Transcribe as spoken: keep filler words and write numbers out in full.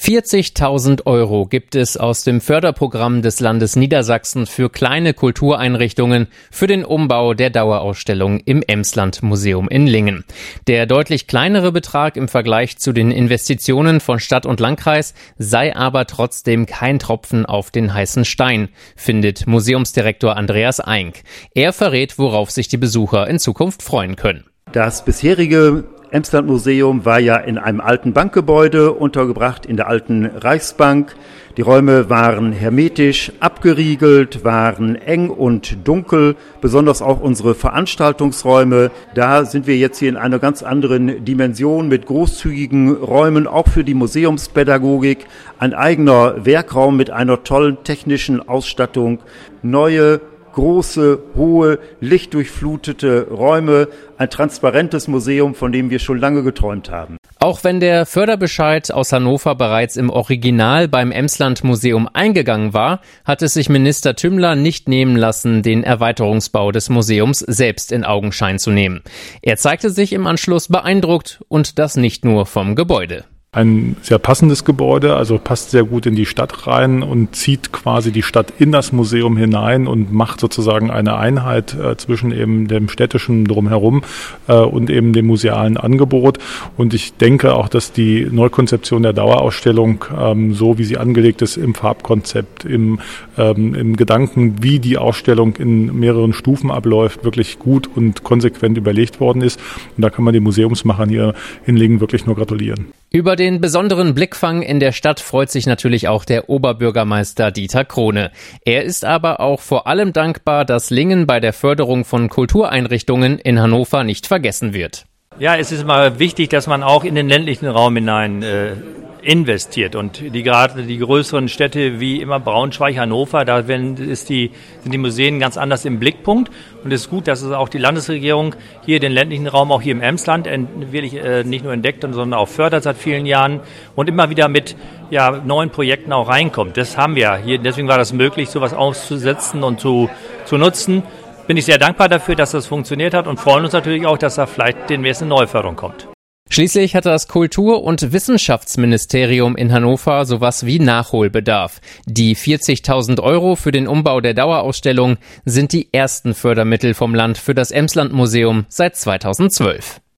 vierzigtausend Euro gibt es aus dem Förderprogramm des Landes Niedersachsen für kleine Kultureinrichtungen für den Umbau der Dauerausstellung im Emsland-Museum in Lingen. Der deutlich kleinere Betrag im Vergleich zu den Investitionen von Stadt und Landkreis sei aber trotzdem kein Tropfen auf den heißen Stein, findet Museumsdirektor Andreas Eink. Er verrät, worauf sich die Besucher in Zukunft freuen können. Das bisherige Emsland-Museum war ja in einem alten Bankgebäude untergebracht, in der alten Reichsbank. Die Räume waren hermetisch abgeriegelt, waren eng und dunkel, besonders auch unsere Veranstaltungsräume. Da sind wir jetzt hier in einer ganz anderen Dimension mit großzügigen Räumen, auch für die Museumspädagogik. Ein eigener Werkraum mit einer tollen technischen Ausstattung, neue große, hohe, lichtdurchflutete Räume, ein transparentes Museum, von dem wir schon lange geträumt haben. Auch wenn der Förderbescheid aus Hannover bereits im Original beim Emsland-Museum eingegangen war, hat es sich Minister Tümmler nicht nehmen lassen, den Erweiterungsbau des Museums selbst in Augenschein zu nehmen. Er zeigte sich im Anschluss beeindruckt und das nicht nur vom Gebäude. Ein sehr passendes Gebäude, also passt sehr gut in die Stadt rein und zieht quasi die Stadt in das Museum hinein und macht sozusagen eine Einheit äh, zwischen eben dem städtischen Drumherum äh, und eben dem musealen Angebot. Und ich denke auch, dass die Neukonzeption der Dauerausstellung, ähm, so wie sie angelegt ist im Farbkonzept, im, ähm, im Gedanken, wie die Ausstellung in mehreren Stufen abläuft, wirklich gut und konsequent überlegt worden ist. Und da kann man den Museumsmachern hier in Lingen wirklich nur gratulieren. Über den besonderen Blickfang in der Stadt freut sich natürlich auch der Oberbürgermeister Dieter Krone. Er ist aber auch vor allem dankbar, dass Lingen bei der Förderung von Kultureinrichtungen in Hannover nicht vergessen wird. Ja, es ist immer wichtig, dass man auch in den ländlichen Raum hinein äh, investiert. Und die gerade die größeren Städte wie immer Braunschweig, Hannover, da werden, ist die, sind die Museen ganz anders im Blickpunkt. Und es ist gut, dass es auch die Landesregierung hier den ländlichen Raum, auch hier im Emsland, wirklich äh, nicht nur entdeckt, sondern auch fördert seit vielen Jahren und immer wieder mit ja, neuen Projekten auch reinkommt. Das haben wir hier. Deswegen war das möglich, sowas auszusetzen und zu, zu nutzen. Bin ich sehr dankbar dafür, dass das funktioniert hat und freuen uns natürlich auch, dass da vielleicht demnächst eine Neuförderung kommt. Schließlich hatte das Kultur- und Wissenschaftsministerium in Hannover sowas wie Nachholbedarf. Die vierzigtausend Euro für den Umbau der Dauerausstellung sind die ersten Fördermittel vom Land für das Emsland-Museum seit zweitausendzwölf.